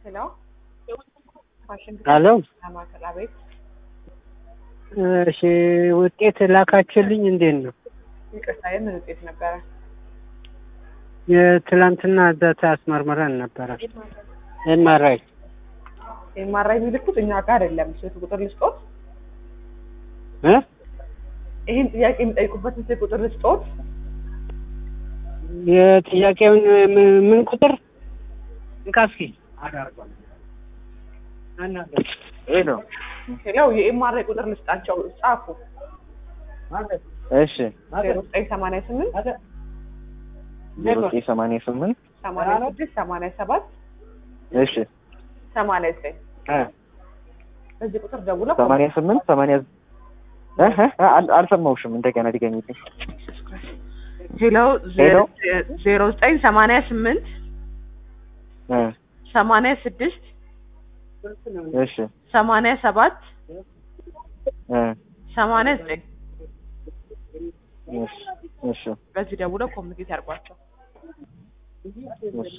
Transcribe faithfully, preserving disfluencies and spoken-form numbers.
ሄሎ ሄሎ ማዕከል አቤት። እሺ ውጤት ላካችሁልኝ እንዴት ነው? ይቅርታ የምን ውጤት ነበረ? የትላንትና ዳታ አስመርምረን ነበረ። ኤምአርአይ ኤምአርአይ የሚልኩት እኛ ጋር አይደለም። ስልክ ቁጥር ልስጦት? እ ይሄን ጥያቄ የሚጠይቁበትን ስልክ ቁጥር ልስጦት? የጥያቄውን ምን ቁጥር እንካስኪ ሄሎ ሄሎ የኤምአርአይ ቁጥር ልስጣቸው ጻፉ። እሺ ዜሮ ዘጠኝ ሰማንያ ስምንት ዜሮ ዘጠኝ ሰማንያ ስምንት ሰማንያ ስድስት ሰማንያ ሰባት እሺ ሰማንያ ዘጠኝ እ በዚህ ቁጥር ደውለው ሰማንያ ስምንት ሰማንያ እህ አልሰማሁሽም እንደገና ድገሚልኝ። ሄሎ ዜሮ ዘጠኝ ሰማንያ ስምንት እ ሰማንያ ስድስት እሺ ሰማንያ ሰባት እ ሰማንያ ዘጠኝ እሺ እሺ በዚህ ደውለው ኮሚኒኬት ያርጓቸው። እሺ